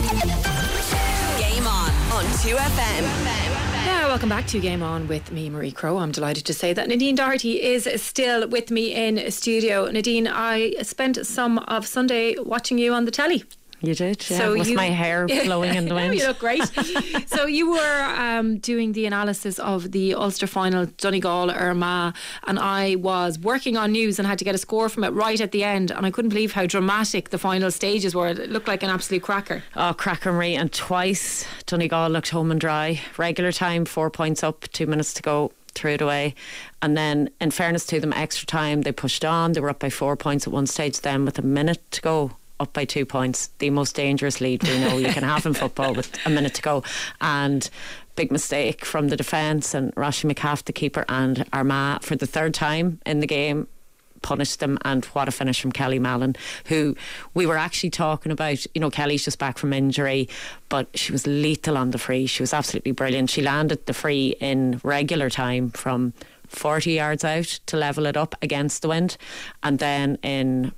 Game on. On two F M. Now, welcome back to Game On with me, Marie Crowe. I'm delighted to say that Nadine Doherty is still with me in studio. Nadine, I spent some of Sunday watching you on the telly. You did, yeah, so with you, my hair blowing in the wind. You look great. So you were um, doing the analysis of the Ulster final, Donegal, Armagh, and I was working on news and had to get a score from it right at the end, and I couldn't believe how dramatic the final stages were. It looked like an absolute cracker. Oh, cracker, Marie. And twice Donegal looked home and dry. Regular time, four points up, two minutes to go. Threw it away, and then in fairness to them, extra time, they pushed on. They were up by four points at one stage, then with a minute to go, up by two points. The most dangerous lead we know you can have in football with a minute to go. And big mistake from the defence, and Rashi McCaff, the keeper, and Armagh for the third time in the game punished them. And what a finish from Kelly Mallon, who we were actually talking about. You know, Kelly's just back from injury, but she was lethal on the free. She was absolutely brilliant. She landed the free in regular time from forty yards out to level it up against the wind, and then in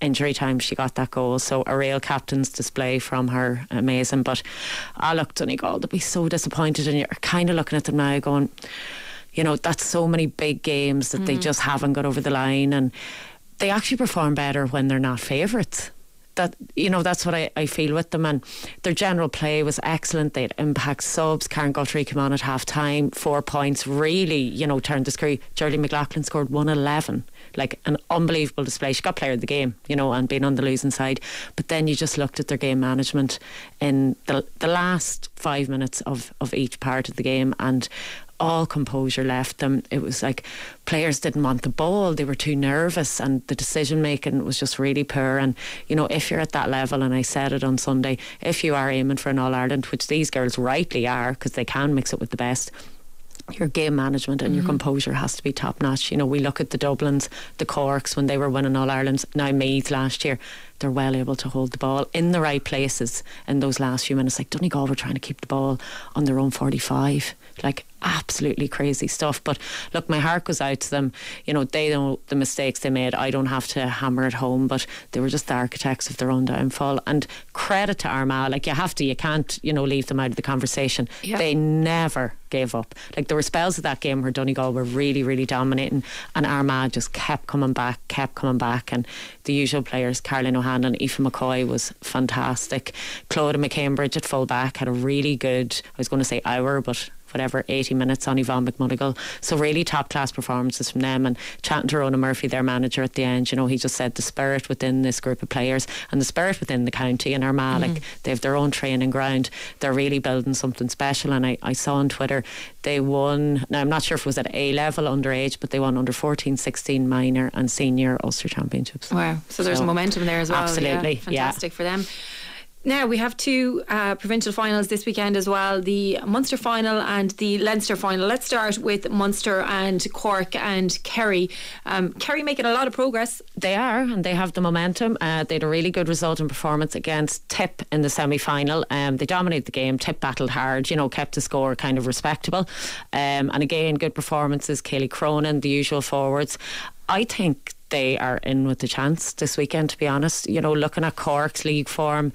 injury time she got that goal. So a real captain's display from her, amazing. But I looked Donegal, they'd be so disappointed, and you're kind of looking at them now going, you know, that's so many big games that mm. they just haven't got over the line, and they actually perform better when they're not favourites. That, you know, that's what I, I feel with them. And their general play was excellent. They had impact subs. Karen Guthrie came on at half time, four points, really, you know, turned the screw. Shirley McLaughlin scored one eleven, like an unbelievable display. She got player of the game, you know, and being on the losing side. But then you just looked at their game management in the, the last five minutes of, of each part of the game, and all composure left them. It was like players didn't want the ball, they were too nervous, and the decision making was just really poor. And you know, if you're at that level, and I said it on Sunday, if you are aiming for an All-Ireland, which these girls rightly are because they can mix it with the best, your game management and mm-hmm. your composure has to be top notch. You know, we look at the Dublins, the Corks when they were winning All-Irelands, now Meath last year, they're well able to hold the ball in the right places in those last few minutes. Like Donegal were trying to keep the ball on their own forty-five, like absolutely crazy stuff. But look, my heart goes out to them. You know, they know the mistakes they made. I don't have to hammer it home, but they were just the architects of their own downfall. And credit to Armagh, like you have to, you can't, you know, leave them out of the conversation. Yeah. They never gave up. Like there were spells of that game where Donegal were really, really dominating, and Armagh just kept coming back, kept coming back. And the usual players, Caroline O'Hanlon, Aoife McCoy was fantastic. Clodagh McCambridge at full back had a really good, I was going to say hour, but whatever, eighty minutes on Yvonne McMonigal. So really top class performances from them. And chatting to Rona Murphy, their manager, at the end, you know, he just said the spirit within this group of players and the spirit within the county and Armagh, mm. like they have their own training ground, they're really building something special. And I, I saw on Twitter they won, now I'm not sure if it was at A level underage, but they won under fourteen, sixteen minor and senior Ulster Championships. Wow, so there's so, momentum there as well. Absolutely, yeah, fantastic yeah. for them. Now we have two uh, provincial finals this weekend as well, the Munster final and the Leinster final. Let's start with Munster and Cork and Kerry. Um, Kerry making a lot of progress. They are, and they have the momentum. Uh, they had a really good result and performance against Tip in the semi-final. Um, they dominated the game. Tip battled hard, you know, kept the score kind of respectable. Um, and again, good performances. Kaylee Cronin, the usual forwards. I think they are in with the chance this weekend, to be honest. You know, looking at Cork's league form,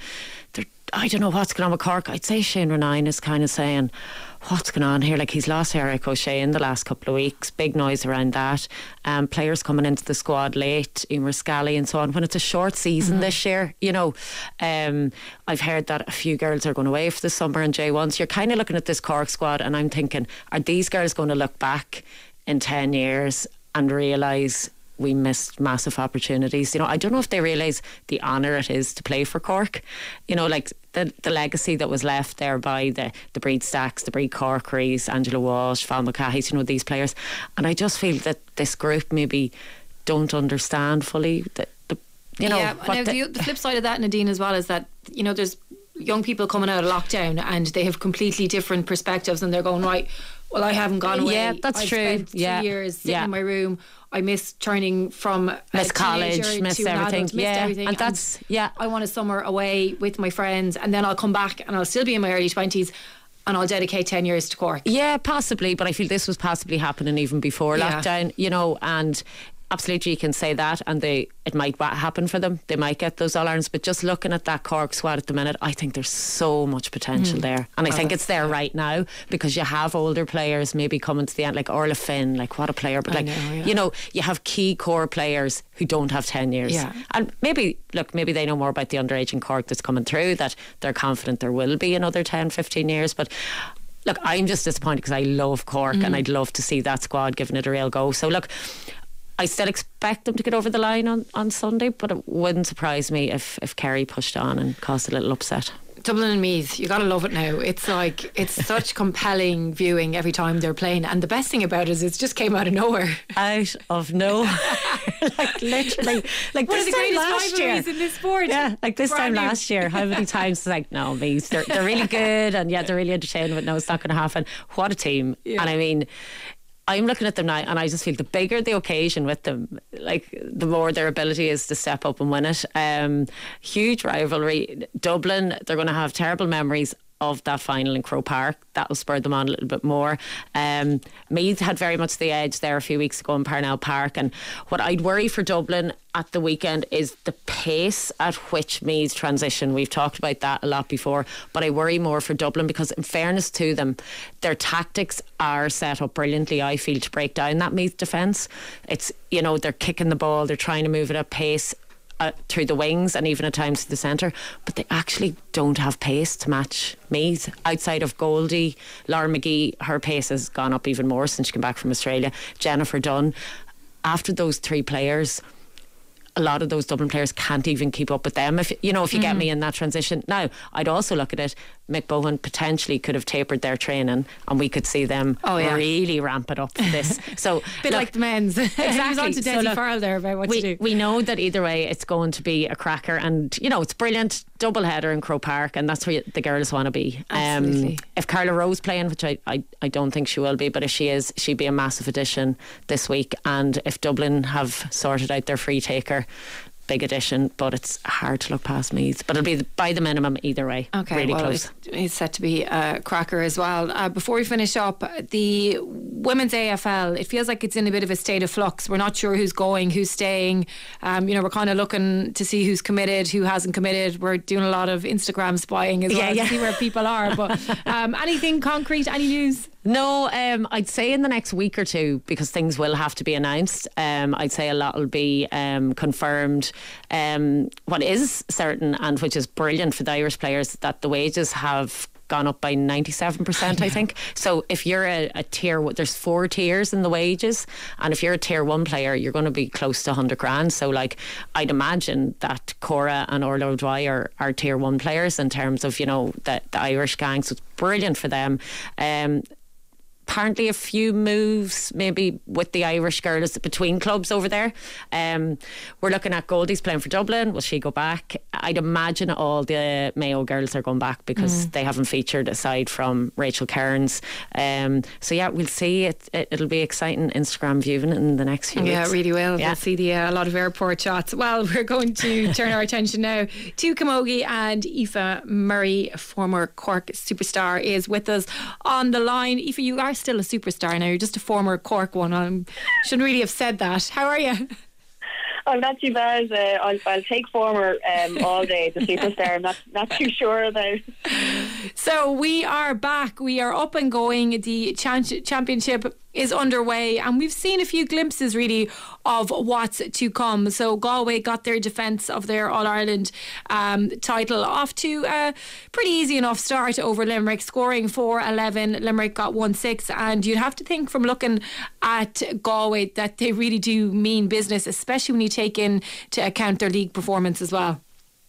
I don't know what's going on with Cork. I'd say Shane Renine is kind of saying, what's going on here? Like, he's lost Eric O'Shea in the last couple of weeks. Big noise around that. Um, players coming into the squad late, Emer Scally and so on, when it's a short season mm-hmm. this year. You know, um, I've heard that a few girls are going away for the summer in J one. So you're kind of looking at this Cork squad and I'm thinking, are these girls going to look back in ten years and realise we missed massive opportunities? You know, I don't know if they realise the honour it is to play for Cork. You know, like the the legacy that was left there by the the Breed Stacks, the Breed Corkeries, Angela Walsh, Val McCahey, you know, these players. And I just feel that this group maybe don't understand fully that the, you know. Yeah, now the, the flip side of that, Nadine, as well, is that, you know, there's young people coming out of lockdown and they have completely different perspectives, and they're going, right, well, I haven't gone away. Yeah, that's I've true. Spent two yeah. years sitting yeah. in my room. I miss turning from miss college, miss to everything. Adult, yeah, everything. and that's and yeah. I want a summer away with my friends, and then I'll come back and I'll still be in my early twenties. And I'll dedicate ten years to Cork. Yeah, possibly, but I feel this was possibly happening even before yeah. lockdown, you know, and absolutely you can say that, and they it might happen for them. They might get those All-Irelands, but just looking at that Cork squad at the minute, I think there's so much potential mm. there, and I well, think it's there right now because you have older players maybe coming to the end, like Orla Finn, like what a player, but I like know, yeah. you know, you have key core players who don't have ten years, yeah. and maybe look, maybe they know more about the underage in Cork that's coming through, that they're confident there will be another ten, fifteen years, but look, I'm just disappointed because I love Cork mm. and I'd love to see that squad giving it a real go. So look, I still expect them to get over the line on, on Sunday, but it wouldn't surprise me if, if Kerry pushed on and caused a little upset. Dublin and Meath, you gotta love it now. It's like, it's such compelling viewing every time they're playing, and the best thing about it is it just came out of nowhere. Out of nowhere. Like literally, like one this of the time greatest last year in this sport. Yeah, like this Brand time new. last year, how many times it's like, no, Meath, they're, they're really good and yeah, they're really entertaining, but no, it's not going to happen. What a team. Yeah. And I mean, I'm looking at them now and I just feel the bigger the occasion with them, like the more their ability is to step up and win it. Um, huge rivalry. Dublin, they're going to have terrible memories of that final in Croke Park. That will spur them on a little bit more. Um, Meath had very much the edge there a few weeks ago in Parnell Park, and what I'd worry for Dublin at the weekend is the pace at which Meath transition. We've talked about that a lot before, but I worry more for Dublin because, in fairness to them, their tactics are set up brilliantly, I feel, to break down that Meath defence. It's, you know, they're kicking the ball, they're trying to move it at pace Uh, through the wings and even at times to the centre, but they actually don't have pace to match Meath. Outside of Goldie, Laura McGee, her pace has gone up even more since she came back from Australia. Jennifer Dunn. After those three players, a lot of those Dublin players can't even keep up with them, if you know if you mm-hmm. get me in that transition. Now, I'd also look at it, Mick Bowen potentially could have tapered their training and we could see them oh, yeah. really ramp it up for this. So, bit look, like the men's. Exactly. on to Desi so Farrell there about what we, to do. We know that either way it's going to be a cracker, and you know it's brilliant double header in Croke Park, and that's where the girls want to be. Absolutely. Um, if Carla Rowe's playing, which I, I, I don't think she will be, but if she is, she'd be a massive addition this week. And if Dublin have sorted out their free taker, big addition, but it's hard to look past Meath. But it'll be by the minimum either way. Okay, really well, close. It's, it's set to be a cracker as well. Uh, before we finish up, the women's A F L, it feels like it's in a bit of a state of flux. We're not sure who's going, who's staying. Um, you know, we're kind of looking to see who's committed, who hasn't committed. We're doing a lot of Instagram spying as yeah, well yeah. to see where people are. But um, anything concrete, any news? No, um, I'd say in the next week or two, because things will have to be announced. Um, I'd say a lot will be um, confirmed. Um, what is certain, and which is brilliant for the Irish players, that the wages have gone up by ninety-seven percent, I think. So if you're a, a tier, there's four tiers in the wages, and if you're a tier one player, you're going to be close to one hundred grand. So like, I'd imagine that Cora and Orla O'Dwyer are, are tier one players in terms of, you know, the, the Irish gang. So it's brilliant for them. Um, Apparently a few moves maybe with the Irish girls between clubs over there. Um, we're looking at Goldie's playing for Dublin. Will she go back? I'd imagine all the Mayo girls are going back because mm. they haven't featured aside from Rachel Cairns. Um, so yeah, we'll see. It, it, it'll be exciting Instagram viewing in the next few yeah, weeks. Yeah, really will. Yeah. We'll see the, uh, a lot of airport shots. Well, we're going to turn our attention now to Camogie, and Aoife Murray, former Cork superstar, is with us on the line. Aoife, you are still a superstar now. You're just a former Cork one. I shouldn't really have said that. How are you? I'm not too bad. Uh, I'll, I'll take former um, all day. The superstar, I'm not, not too sure about. So we are back. We are up and going. The chan- championship is underway, and we've seen a few glimpses really of what's to come. So Galway got their defence of their All-Ireland um, title off to a pretty easy enough start over Limerick, scoring four eleven. Limerick got one six, and you'd have to think from looking at Galway that they really do mean business, especially when you take into account their league performance as well.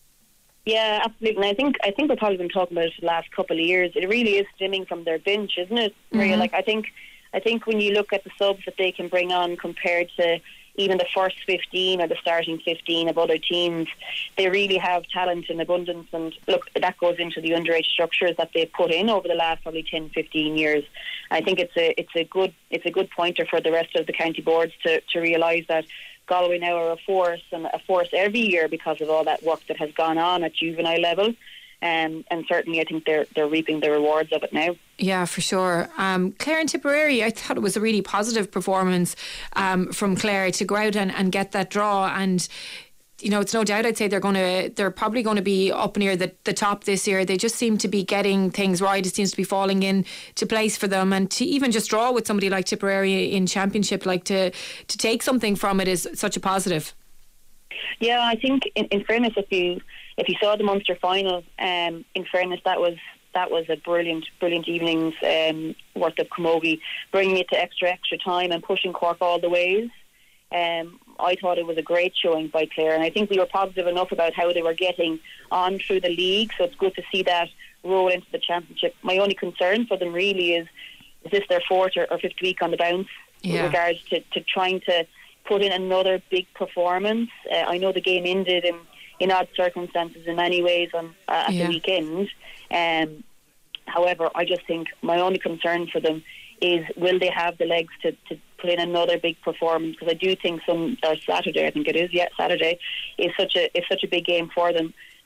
Yeah, absolutely. And I think I think we've probably been talking about it for the last couple of years. It really is stemming from their bench, isn't it? Maria? Mm-hmm. Like I think I think when you look at the subs that they can bring on compared to even the first fifteen or the starting fifteen of other teams, they really have talent in abundance. And look, that goes into the underage structures that they've put in over the last probably ten, fifteen years. I think it's a it's a good it's a good pointer for the rest of the county boards to, to realise that Galway now are a force, and a force every year because of all that work that has gone on at juvenile level. Um, and certainly I think they're they're reaping the rewards of it now. Yeah, for sure. Um, Clare and Tipperary, I thought it was a really positive performance um, from Clare to go out and, and get that draw. And you know, it's no doubt I'd say they're going to they're probably going to be up near the, the top this year. They just seem to be getting things right. It seems to be falling in to place for them, and to even just draw with somebody like Tipperary in championship, like to to take something from it, is such a positive. Yeah, I think in, in fairness, if you if you saw the Munster final, um, in fairness, that was that was a brilliant, brilliant evening's um, worth of camogie, bringing it to extra, extra time and pushing Cork all the ways. Um, I thought it was a great showing by Clare, and I think we were positive enough about how they were getting on through the league, so it's good to see that roll into the championship. My only concern for them really is, is this their fourth or, or fifth week on the bounce yeah. with regards to, to trying to put in another big performance. Uh, I know the game ended in, in odd circumstances in many ways on uh, at yeah. the weekend. Um, however, I just think my only concern for them is, will they have the legs to, to put in another big performance? Because I do think some or Saturday, I think it is, yeah, Saturday is such a is such a big game for them.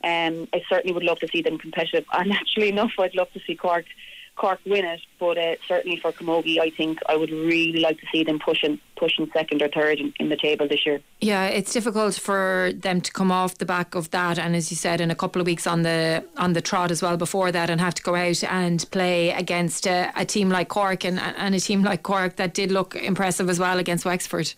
Um, I certainly would love to see them competitive. And actually enough, I'd love to see Cork Cork win it, but uh, certainly for Camogie, I think I would really like to see them pushing pushing second or third in, in the table this year. Yeah, it's difficult for them to come off the back of that, and as you said, in a couple of weeks on the on the trot as well before that, and have to go out and play against a, a team like Cork and, and a team like Cork that did look impressive as well against Wexford.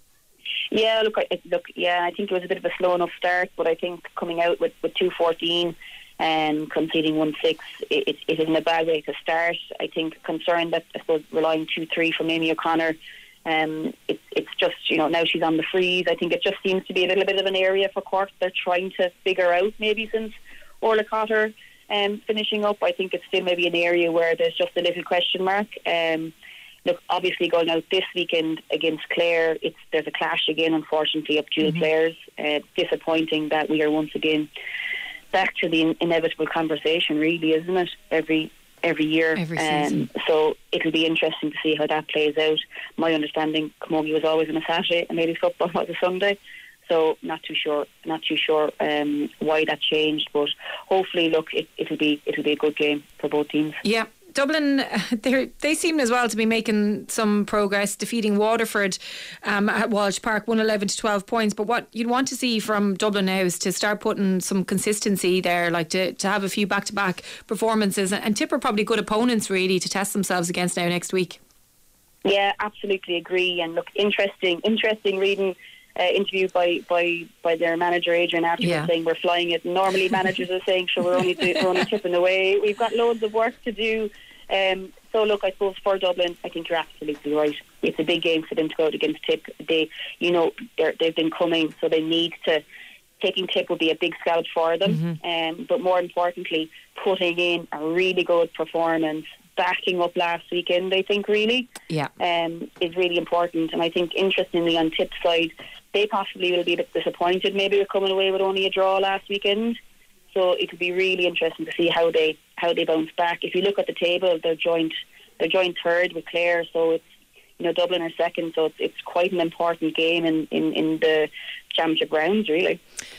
Yeah, look, I, look, yeah, I think it was a bit of a slow enough start, but I think coming out with, with two fourteen and conceding one six, it, it, it isn't a bad way to start. I think concerned that, I suppose, relying two three from Amy O'Connor, um, it, it's just, you know, now she's on the freeze. I think it just seems to be a little bit of an area for Cork they're trying to figure out, maybe since Orla Cotter um, finishing up. I think it's still maybe an area where there's just a little question mark. Um, look, obviously going out this weekend against Clare, it's there's a clash again, unfortunately, of dual mm-hmm. players. Uh, disappointing that we are once again back to the in- inevitable conversation, really, isn't it? Every every year. Every season. Um, so it'll be interesting to see how that plays out. My understanding, Camogie was always on a Saturday and ladies football was a Sunday. So not too sure, not too sure um, why that changed. But hopefully, look, it, it'll be it'll be a good game for both teams. Yeah. Dublin, they seem as well to be making some progress, defeating Waterford um, at Walsh Park, one eleven to twelve points. But what you'd want to see from Dublin now is to start putting some consistency there, like to, to have a few back-to-back performances. And Tipper probably good opponents, really, to test themselves against now next week. Yeah, absolutely agree. And look, interesting, interesting reading uh, interview by, by, by their manager Adrian after yeah. saying we're flying it. Normally managers are saying, sure, we're only do, we're only tipping away. We've got loads of work to do. Um, so look, I suppose for Dublin, I think you're absolutely right. It's a big game for them to go out against Tip. They, you know, they've been coming, so they need to. Taking Tip would be a big scout for them, mm-hmm. um, but more importantly, putting in a really good performance, backing up last weekend. I think really, yeah, um, is really important. And I think interestingly on Tip's side, they possibly will be a bit disappointed. Maybe we're coming away with only a draw last weekend. So it will be really interesting to see how they how they bounce back. If you look at the table, they're joint they're joint third with Clare, so it's, you know, Dublin are second, so it's, it's quite an important game in, in, in the championship rounds, really.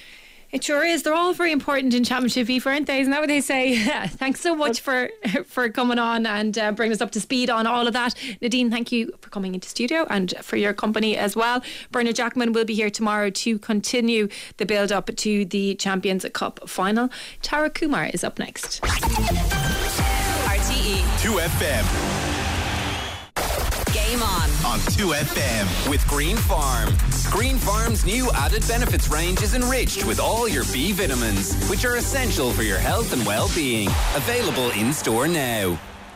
It sure is. They're all very important in Championship Eve, aren't they? Isn't that what they say? Thanks so much for for coming on and uh, bringing us up to speed on all of that. Nadine, thank you for coming into studio and for your company as well. Bernard Jackman will be here tomorrow to continue the build up to the Champions Cup final. Tara Kumar is up next. R T E two F M. Game on. On two F M. With Green Farm. Green Farm's new added benefits range is enriched with all your B vitamins, which are essential for your health and well-being. Available in store now.